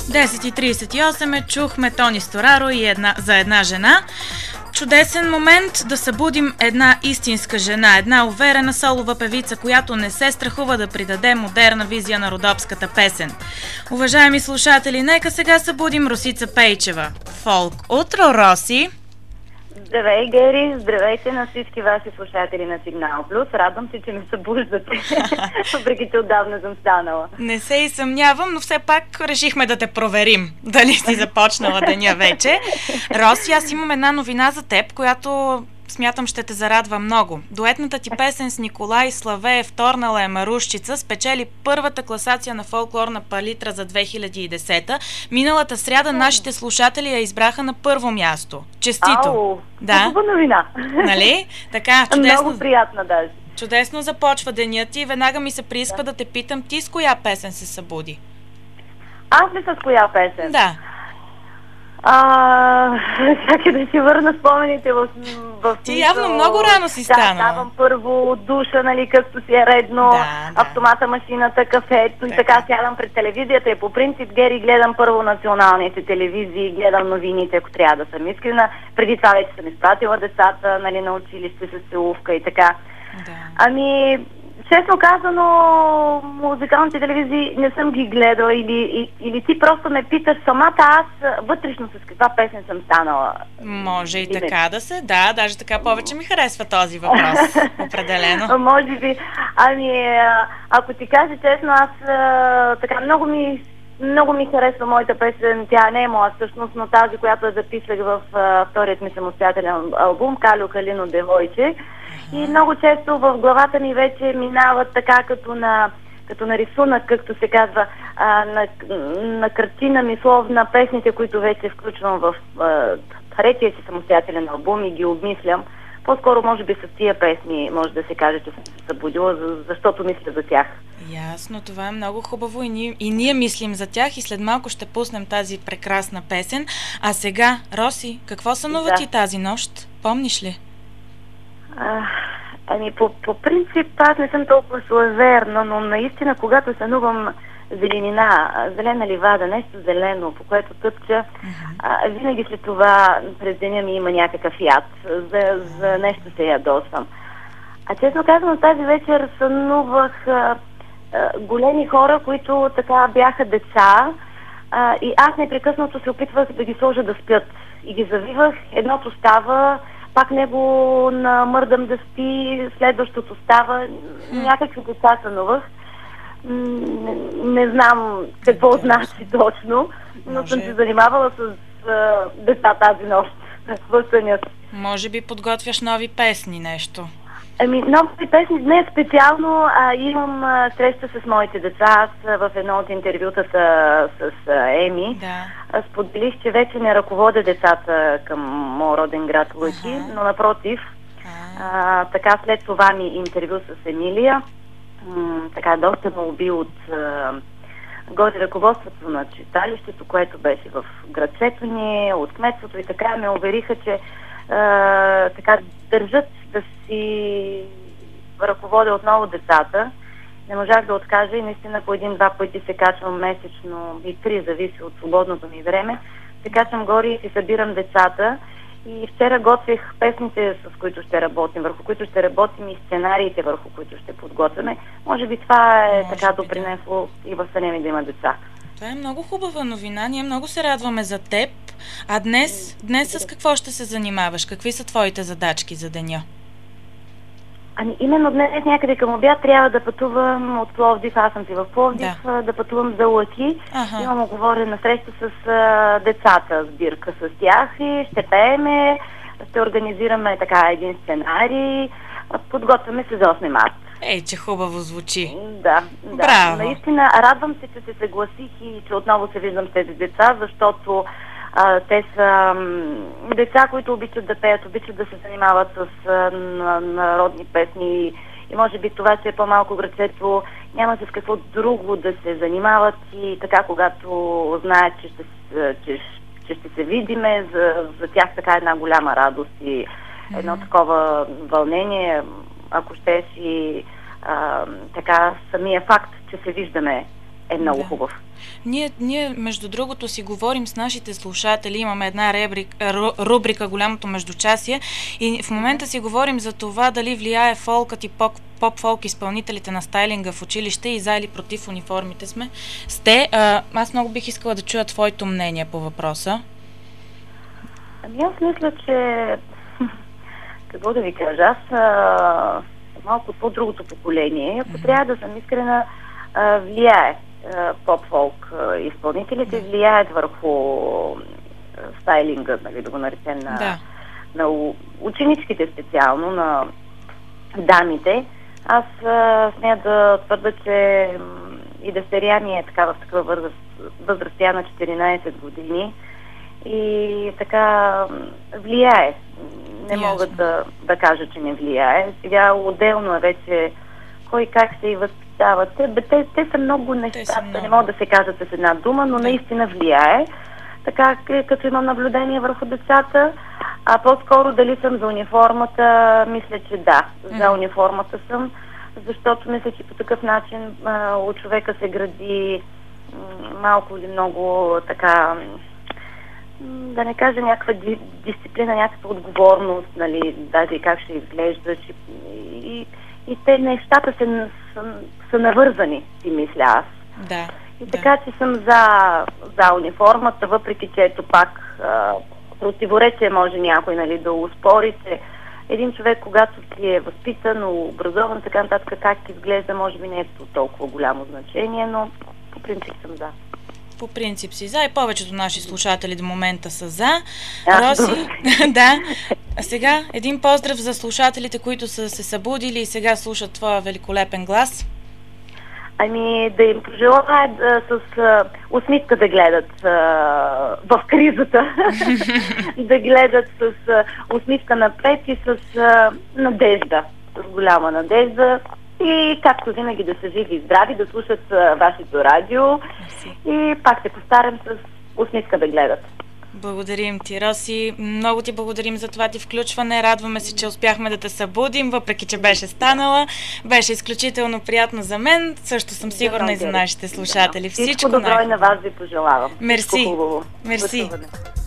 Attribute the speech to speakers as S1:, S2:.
S1: 10:38 чухме Тони Стораро и за една жена. Чудесен момент да събудим една истинска жена, една уверена солова певица, която не се страхува да придаде модерна визия на родопската песен. Уважаеми слушатели, нека сега събудим Росица Пейчева. Фолк утро, Роси!
S2: Здравей, Гери! Здравейте на всички ваши слушатели на Сигнал Плюс. Радвам се, че ме събуждате, въпреки че отдавна съм станала.
S1: Не се и съмнявам, но все пак решихме да те проверим. Дали си започнала деня вече. Роси, аз имам една новина за теб, която смятам ще те зарадва много. Дуетната ти песен с Николай Славеев "Вторнала е Марушчица" спечели първата класация на фолклорна палитра за 2010. Миналата сряда нашите слушатели я избраха на първо място. Честито!
S2: Ау,
S1: да.
S2: Хубава новина.
S1: Нали? Така, чудесно.
S2: Много приятна даже.
S1: Чудесно започва денят ти. Веднага ми се прииска да те питам, ти с коя песен се събуди?
S2: Аз ли с коя песен?
S1: Да.
S2: Чакай да си върна спомените в
S1: Ти явно много рано си станала.
S2: Да, давам първо душа, нали, както си е редно, автомата, машината, кафето и така сядам пред телевизията и по принцип, Гери, гледам първо националните телевизии, гледам новините, ако трябва да съм искрена. Преди това вече съм изпратила децата, нали, на училище с целувка и така.
S1: Да.
S2: Ами, честно казано, музикалните телевизии не съм ги гледала или ти просто ме питаш самата аз вътрешно с каква песен съм станала.
S1: Може и така да се, да, даже така повече ми харесва този въпрос, определено.
S2: Може би, ами, ако ти кажа честно, аз така много ми харесва моята песен, тя не е моя всъщност, но тази, която я записах в вторият ми самостоятелен албум "Калю Калино Девойче". И много често в главата ми вече минават така като на рисунък, както се казва, на картина мисловна песните, които вече включвам в третия си самостоятелен албум и ги обмислям. По-скоро може би с тия песни може да се каже, че съм се събудила, защото мисля за тях.
S1: Ясно, това е много хубаво и ние мислим за тях и след малко ще пуснем тази прекрасна песен. А сега, Роси, какво сънува ти тази нощ? Помниш ли?
S2: Ами по принцип аз не съм толкова суеверна, но наистина когато сънувам зелена ливада, нещо зелено, по което тъпча, винаги след това през деня ми има някакъв яд, за нещо се ядосвам. А честно казвам, тази вечер сънувах големи хора, които така бяха деца, и аз непрекъснато се опитвах да ги сложа да спят. И ги завивах, едното става, пак него намърдам да спи, следващото става, някакви деца сънувах. Не знам какво значи точно, но съм се занимавала с деца тази нощ в съня.
S1: Може би подготвяш нови песни, нещо?
S2: Ами, нови песни не специално, имам среща с моите деца. Аз в едно от интервютата с Еми споделих, че вече не ръководя децата към моя роден град Лъки, но напротив, така след това ми интервю с Емилия, така доста молби от горе ръководството на читалището, което беше в градчето ни, от кметството и така ме увериха, че така държат да си ръководя отново децата. Не можах да откажа и наистина по един-два пъти се качвам месечно и 3, зависи от свободното ми време. Се качвам горе и си събирам децата. И вчера готвих песните, с които ще работим, върху които ще работим и сценариите, върху които ще подготвяме. Може би това е така допринесло и в съня ми да има деца.
S1: Това е много хубава новина. Ние много се радваме за теб. А днес с какво ще се занимаваш? Какви са твоите задачки за деня?
S2: Ами именно днес някъде към обяд трябва да пътувам от Пловдив. Аз съм си в Пловдив, да пътувам за Лъки. Имам оговорена среща с децата, сбирка с тях и ще пееме, ще организираме така един сценарий, подготвяме се за 8 март.
S1: Че хубаво звучи.
S2: Да.
S1: Браво.
S2: Наистина, радвам се, че се съгласих и че отново се виждам с тези деца, защото те са деца, които обичат да пеят, обичат да се занимават с народни песни и може би това, че е по-малко градчето, няма с какво друго да се занимават и така, когато знаят, че ще се видиме, за тях така една голяма радост и едно такова вълнение, ако щеш и така самия факт, че се виждаме е много хубав.
S1: Ние, между другото, си говорим с нашите слушатели, имаме една рубрика "Голямото междучасие" и в момента си говорим за това дали влияе фолкът и поп-фолк изпълнителите на стайлинга в училище и за или против униформите сте. Аз много бих искала да чуя твоето мнение по въпроса.
S2: Аз мисля, че какво да ви кажа, аз малко от по-другото поколение, ако трябва да съм искрена, влияе. Поп-фолк изпълнителите влияят върху стайлинга, нали, да го наречем на ученичките специално, на дамите. Аз смея да твърда, че и дъщеря ми е така в такава възраст, тя на 14 години и така влияе. Не мога да кажа, че не влияе. Сега отделно е вече кой как се и възпитават. Те са много неща, не могат да се кажат с една дума, но наистина влияе. Така, като имам наблюдение върху децата, а по-скоро дали съм за униформата, мисля, че да. За униформата съм, защото мисля, че по такъв начин у човека се гради малко или много така, да не кажа някаква дисциплина, някаква отговорност, нали, даже и как ще изглеждаш. И те нещата са навързани, си мисля аз.
S1: Да.
S2: И така, че съм за униформата, въпреки че ето пак противоречие може някой, нали, да успори, че един човек, когато си е възпитан, образован, така нататък, как изглежда, може би не е толкова голямо значение, но по принцип съм за.
S1: По принцип си за и повечето наши слушатели до момента са за. Роси, да. А сега един поздрав за слушателите, които са се събудили и сега слушат твоя великолепен глас.
S2: Да им пожелая с усмивка да гледат в кризата, да гледат с усмивка напред и с надежда, с голяма надежда. И както винаги да са живи и здрави, да слушат вашето радио. И пак се повтарям, с усмивка да гледат.
S1: Благодарим ти, Роси. Много ти благодарим за това ти включване. Радваме се, че успяхме да те събудим, въпреки че беше станала. Беше изключително приятно за мен. Също съм сигурна и за нашите слушатели.
S2: Всичко добро и на вас ви пожелавам.
S1: Мерси. Мерси.